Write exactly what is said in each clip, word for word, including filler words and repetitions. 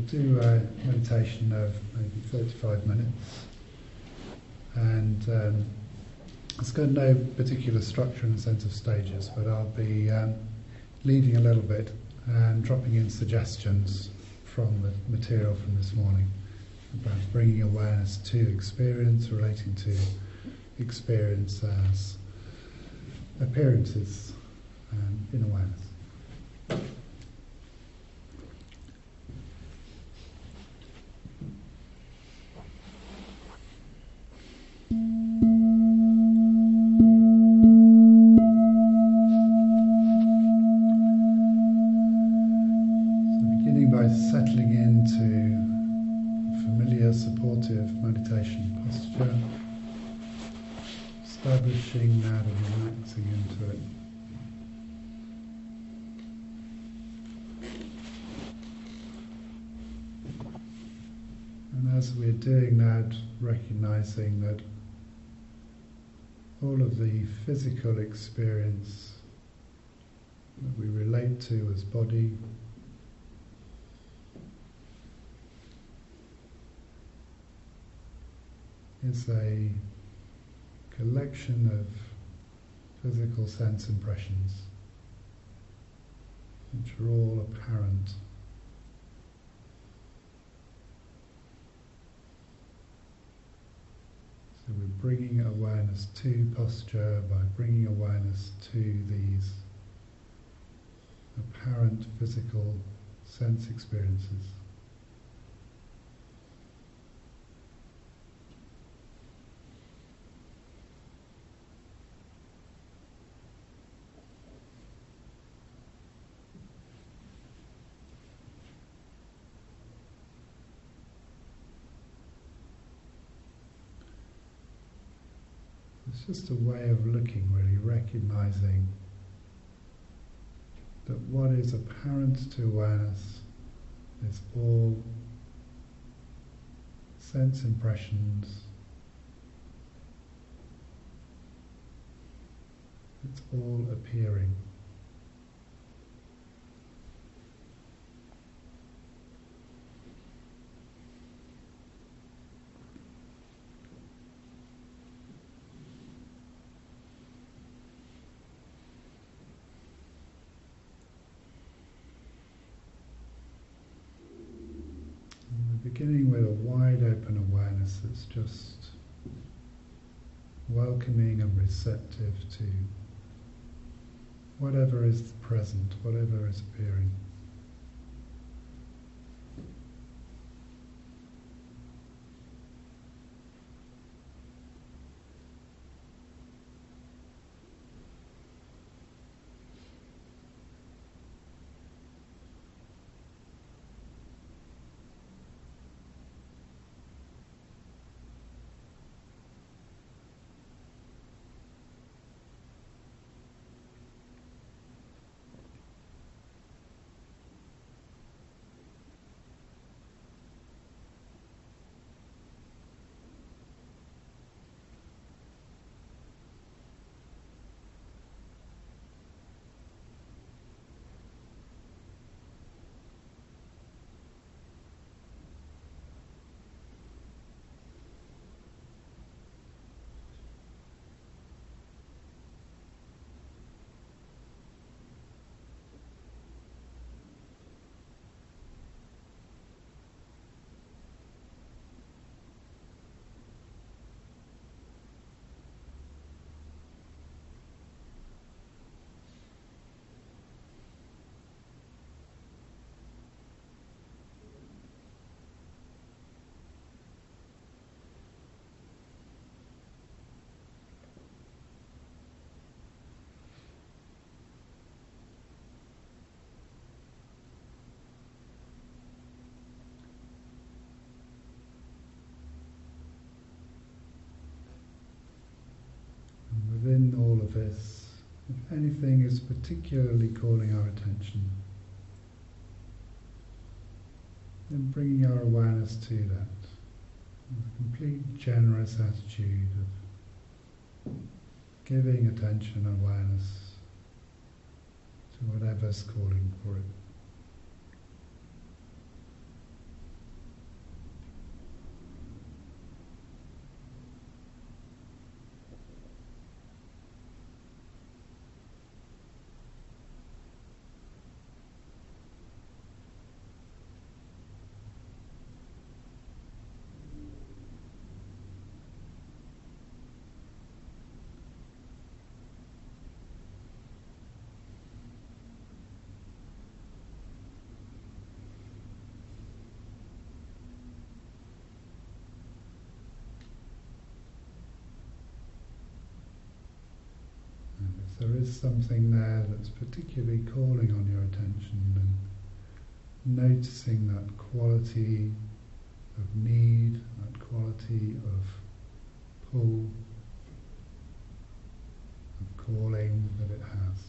we'll do a meditation of maybe thirty-five minutes, and um, it's got no particular structure in the sense of stages, but I'll be um, leading a little bit and dropping in suggestions from the material from this morning, and perhaps bringing awareness to experience, relating to experience as appearances um, in awareness. Settling into familiar, supportive meditation posture, establishing that and relaxing into it. And as we're doing that, recognizing that all of the physical experience that we relate to as body is a collection of physical sense impressions which are all apparent. So we're bringing awareness to posture by bringing awareness to these apparent physical sense experiences. It's just a way of looking, really, recognizing that what is apparent to awareness is all sense impressions. It's all appearing. Beginning with a wide open awareness that's just welcoming and receptive to whatever is present, whatever is appearing. Within all of this, if anything is particularly calling our attention, then bringing our awareness to that, with a complete generous attitude of giving attention and awareness to whatever's calling for it. if there is something there that's particularly calling on your attention, and noticing that quality of need, that quality of pull, of calling that it has.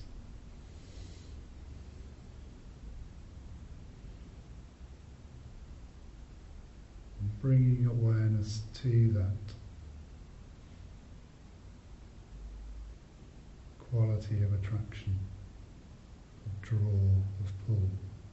And bringing awareness to that quality of attraction, of draw, of pull.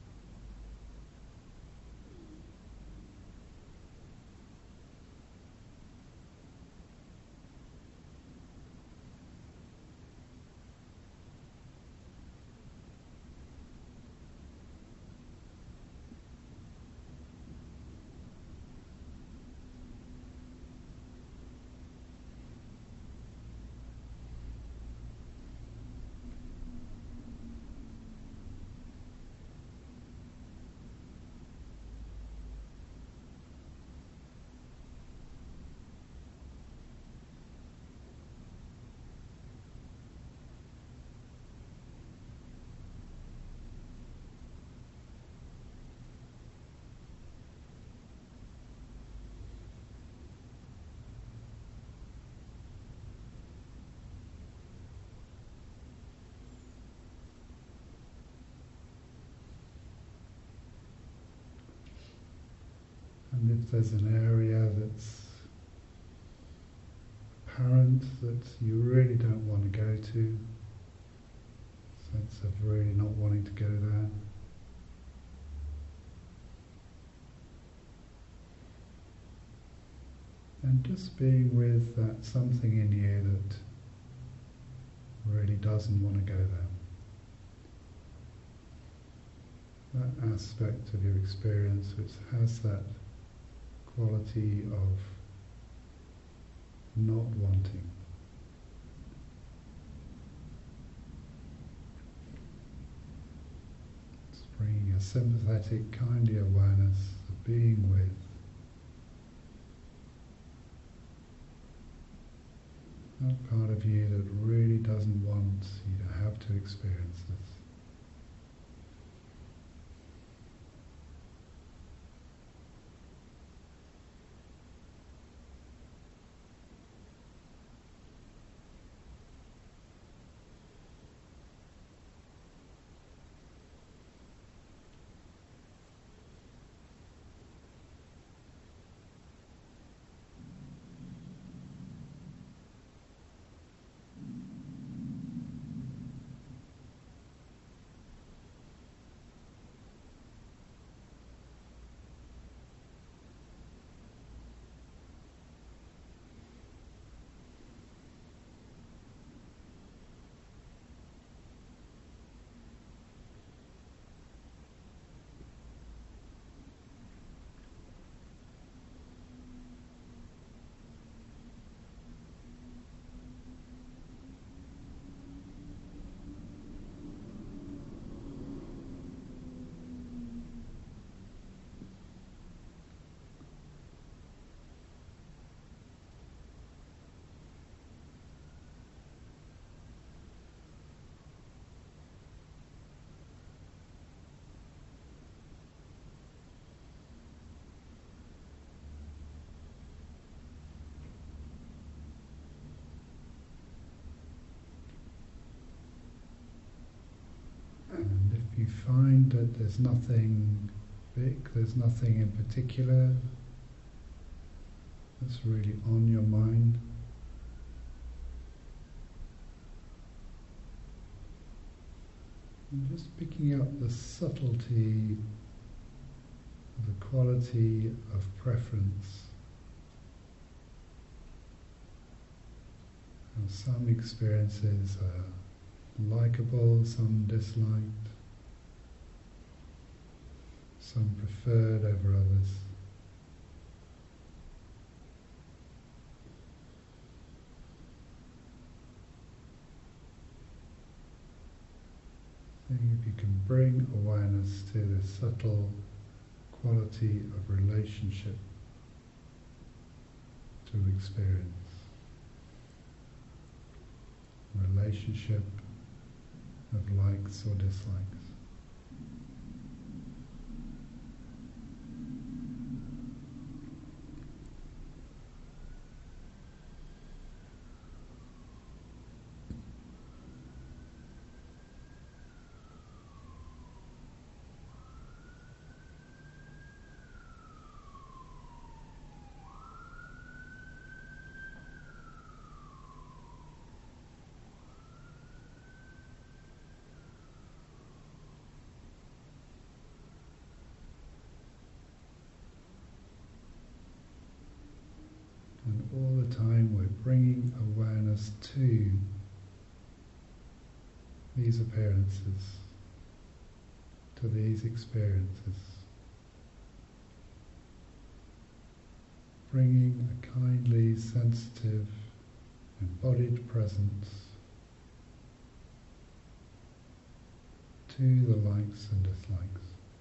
And if there's an area that's apparent that you really don't want to go to, sense of really not wanting to go there, and just being with that something in you that really doesn't want to go there. That aspect of your experience which has that quality of not wanting. It's bringing a sympathetic, kindly awareness of being with that part of you that really doesn't want you to have to experience this. And if you find that there's nothing big, there's nothing in particular that's really on your mind, and just picking up the subtlety of the quality of preference. How some experiences are likable, some disliked, some preferred over others. Seeing if you can bring awareness to the subtle quality of relationship to experience. Relationship of likes or dislikes. And all the time we're bringing awareness to these appearances, to these experiences, bringing a kindly, sensitive, embodied presence to the likes and dislikes.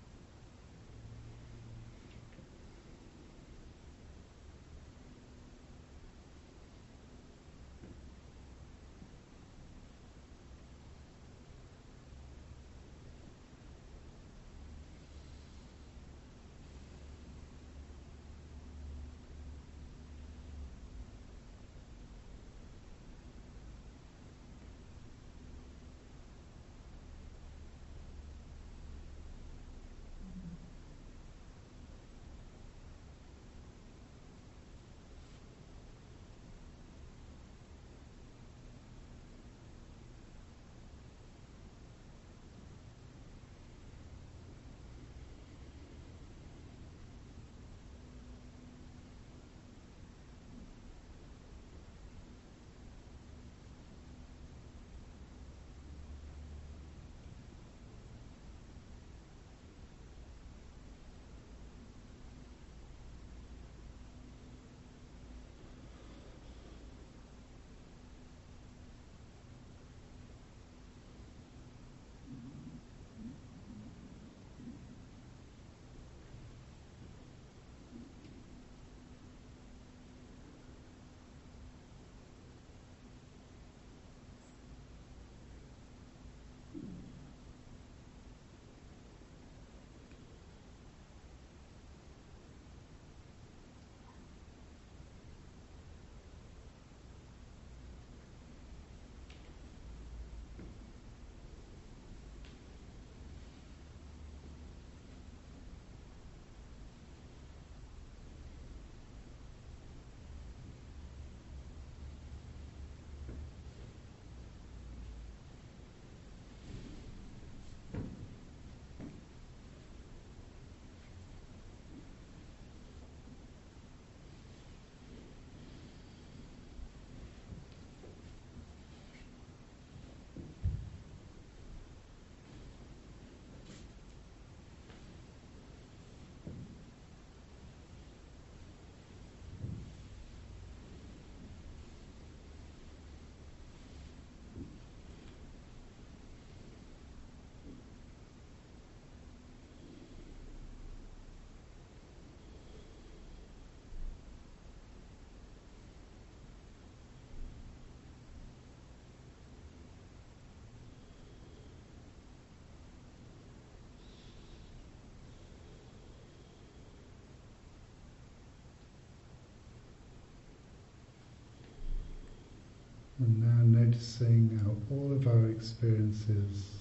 And now noticing how all of our experiences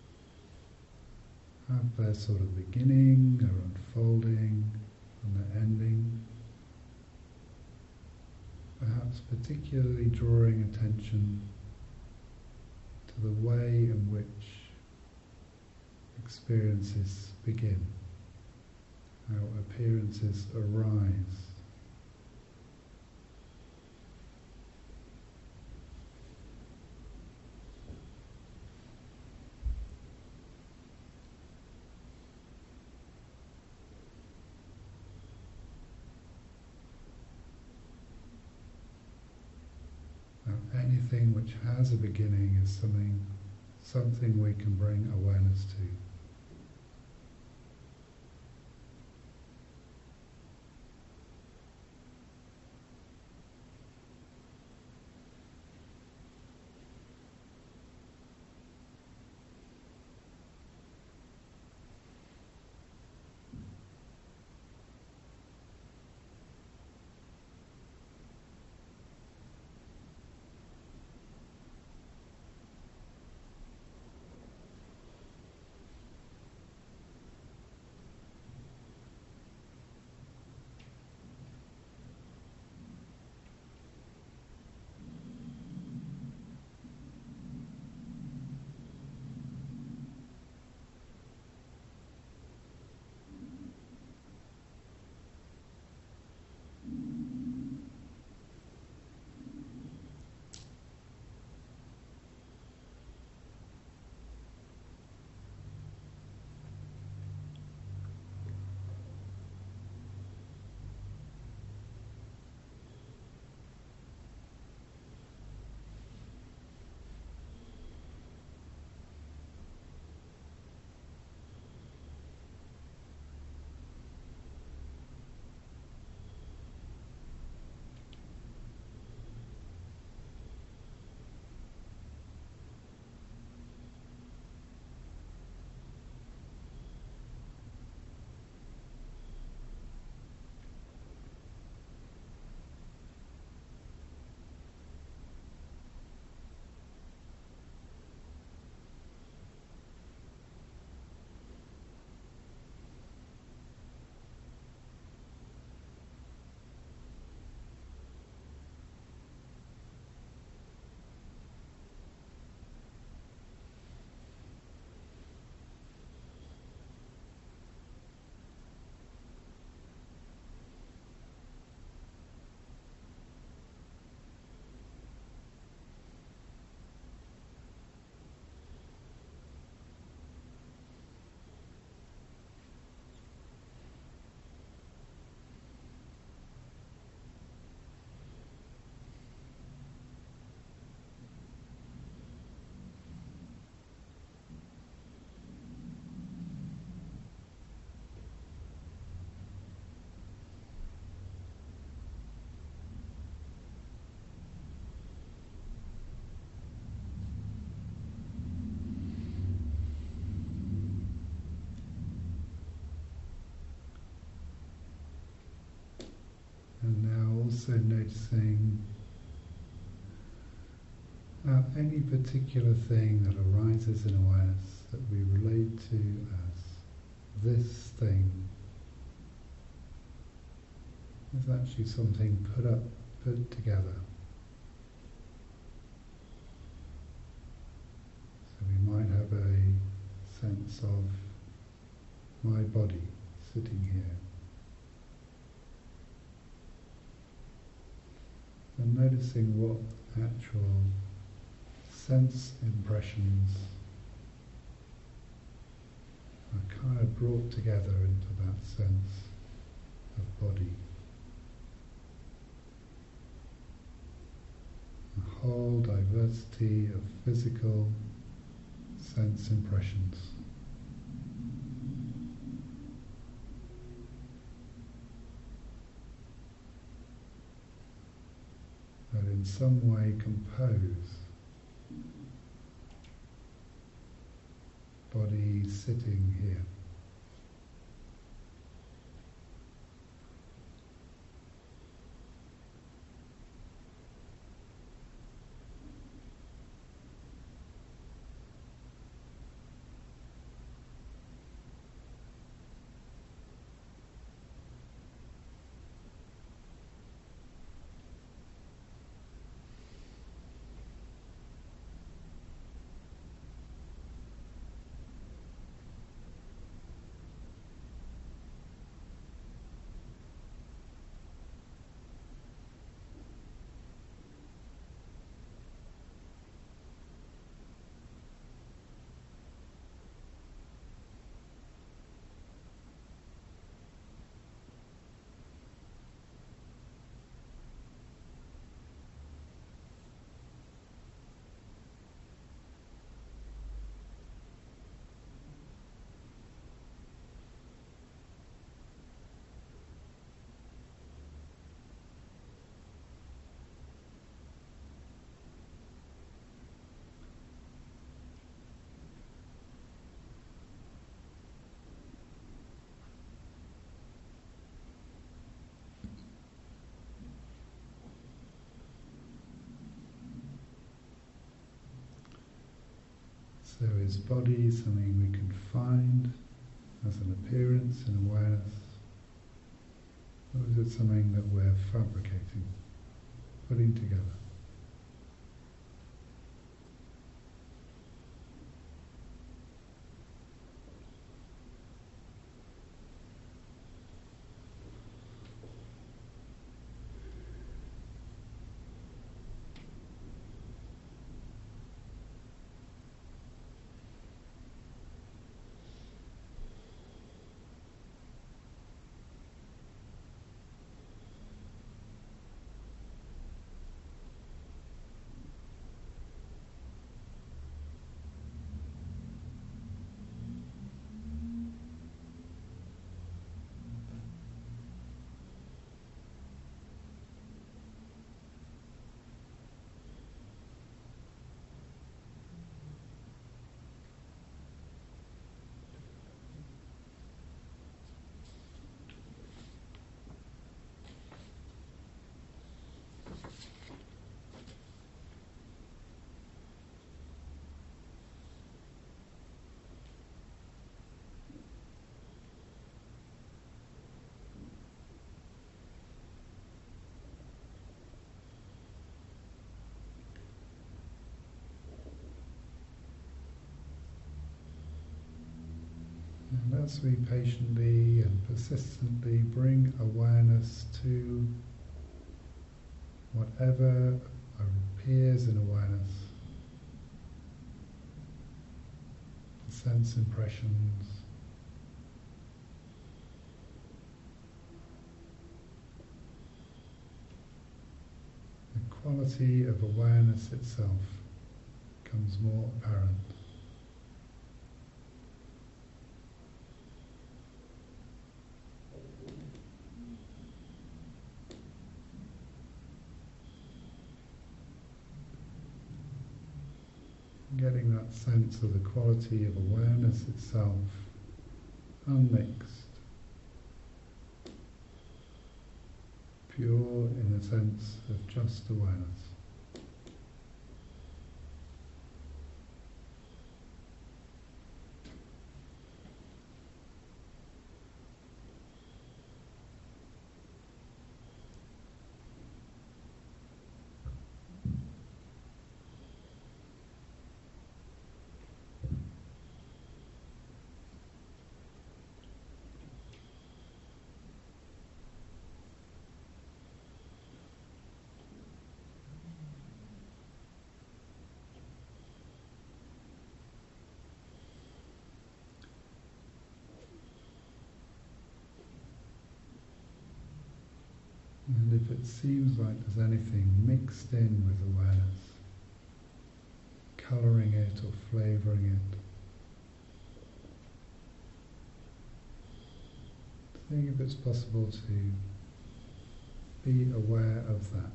have their sort of beginning, their unfolding, and their ending. Perhaps particularly drawing attention to the way in which experiences begin, how appearances arise. Now, anything which has a beginning is something, something we can bring awareness to. also noticing uh, any particular thing that arises in awareness that we relate to as this thing is actually something put up, put together. So we might have a sense of my body sitting here. And noticing what actual sense impressions are kind of brought together into that sense of body. A whole diversity of physical sense impressions. That in some way compose body sitting here. So is body something we can find as an appearance in awareness, or is it something that we're fabricating, putting together? And as we patiently and persistently bring awareness to whatever appears in awareness, the sense impressions, the quality of awareness itself becomes more apparent. Getting that sense of the quality of awareness itself, unmixed, pure in the sense of just awareness. And if it seems like there's anything mixed in with awareness, colouring it or flavouring it, think if it's possible to be aware of that.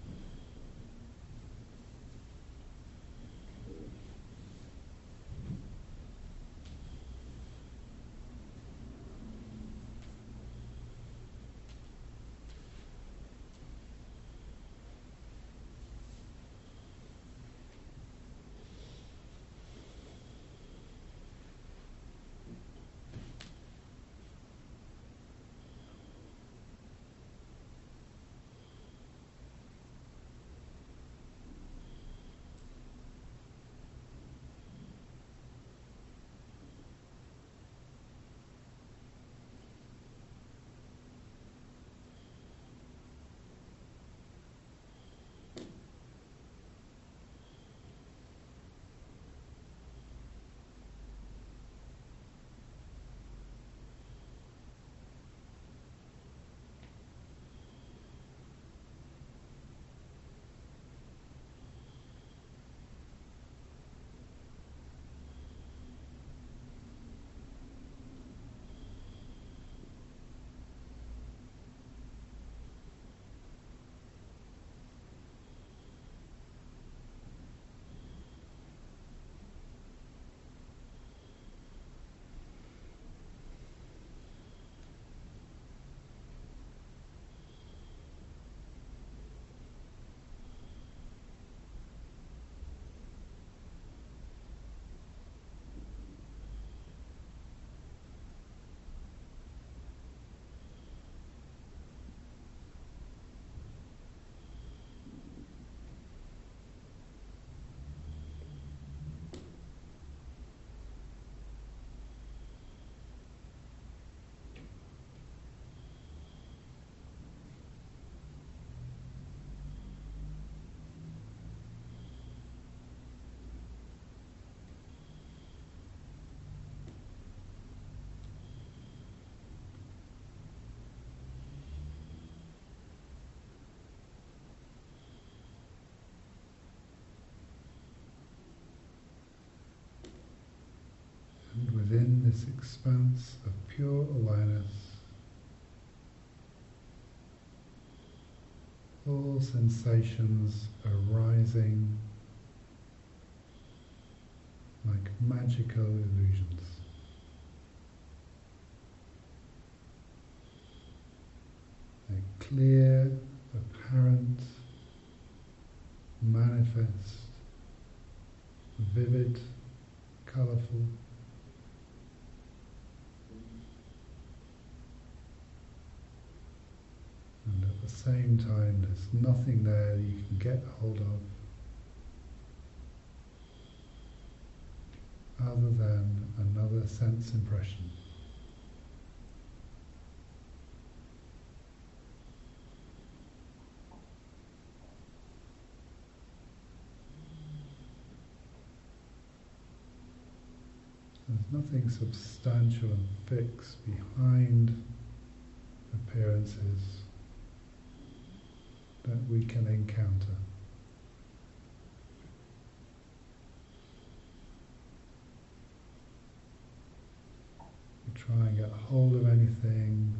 And within this expanse of pure awareness, all sensations arising like magical illusions. They're clear, apparent, manifest, vivid, colourful. And at the same time, there's nothing there you can get hold of other than another sense impression. There's nothing substantial and fixed behind appearances that we can encounter. We try and get hold of anything,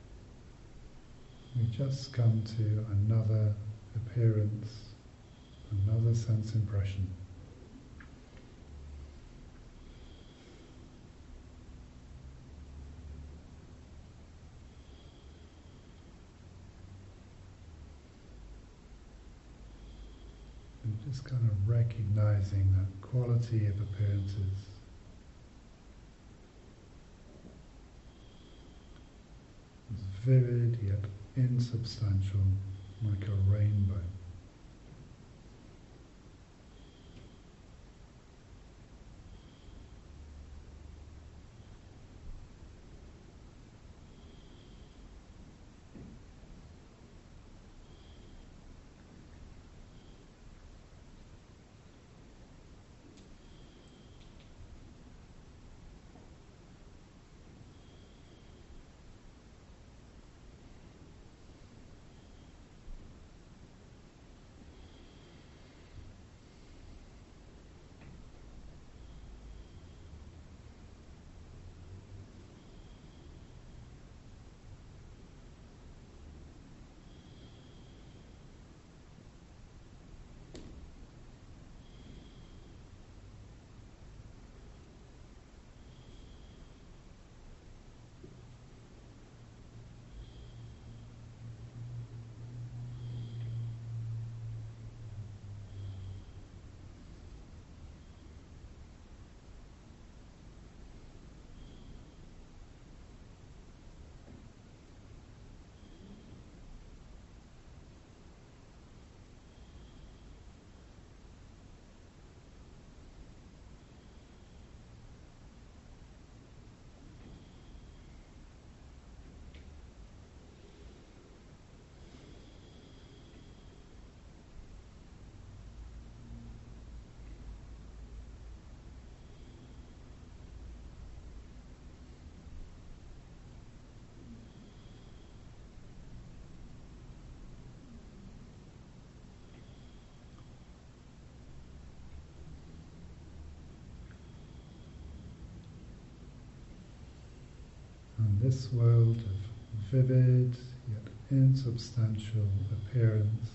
we just come to another appearance, another sense impression. just kind of recognizing that quality of appearances. It's vivid yet insubstantial, like a rainbow. And this world of vivid yet insubstantial appearance,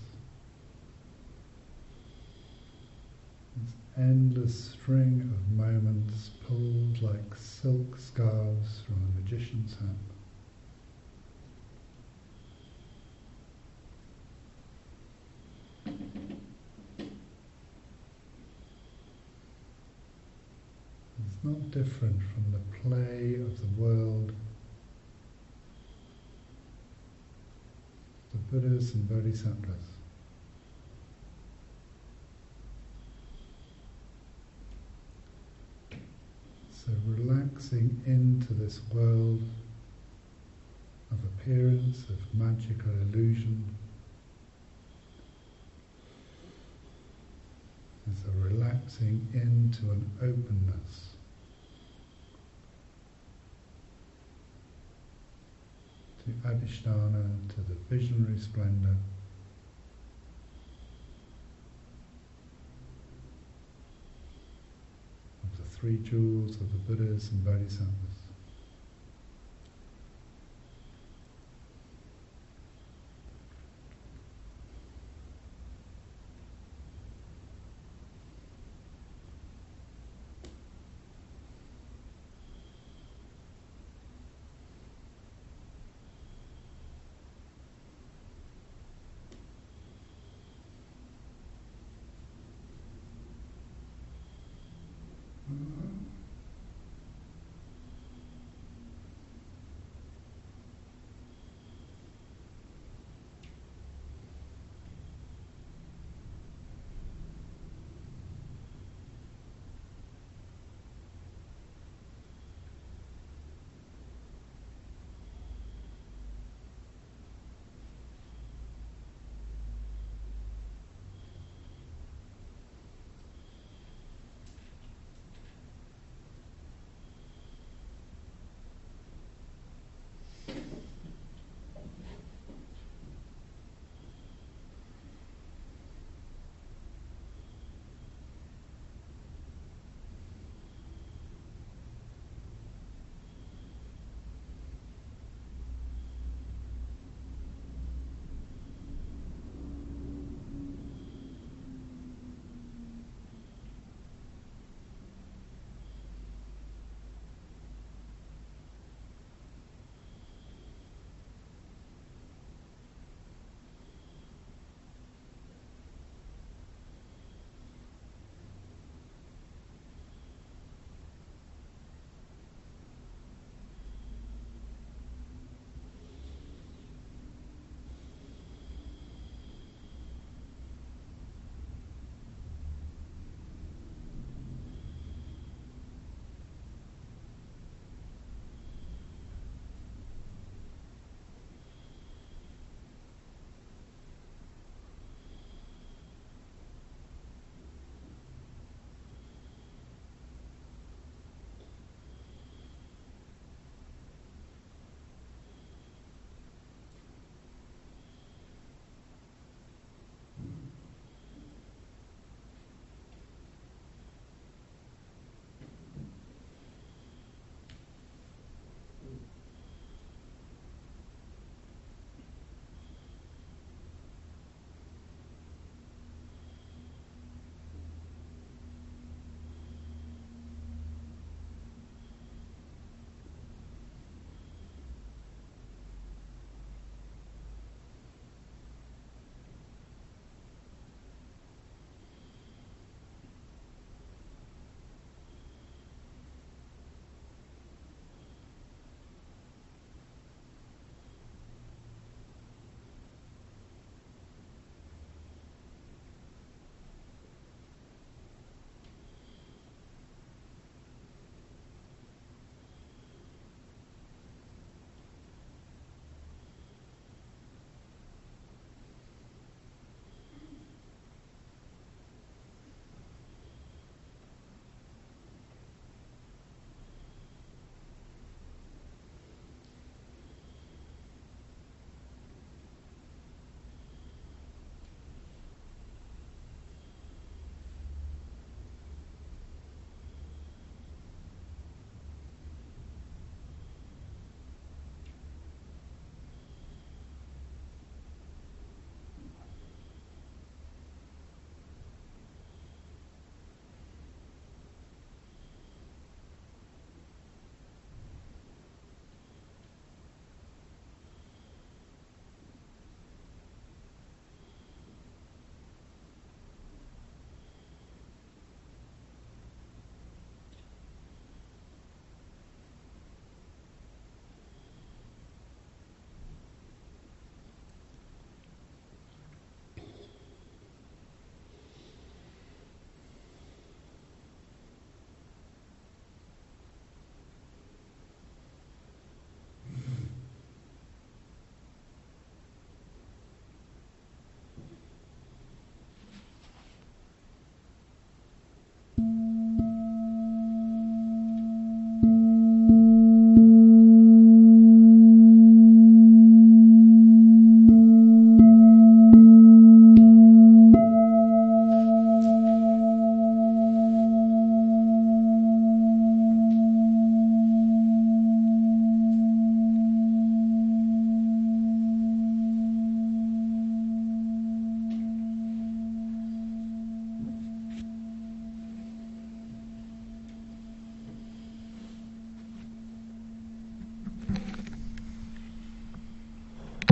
this endless string of moments pulled like silk scarves from a magician's hat. It's not different from the play of the world, the Buddhas and Bodhisattvas. So relaxing into this world of appearance, of magical illusion, is a relaxing into an openness. To Adhisthana, to the visionary splendor, of the three jewels of the Buddhas and Bodhisattvas.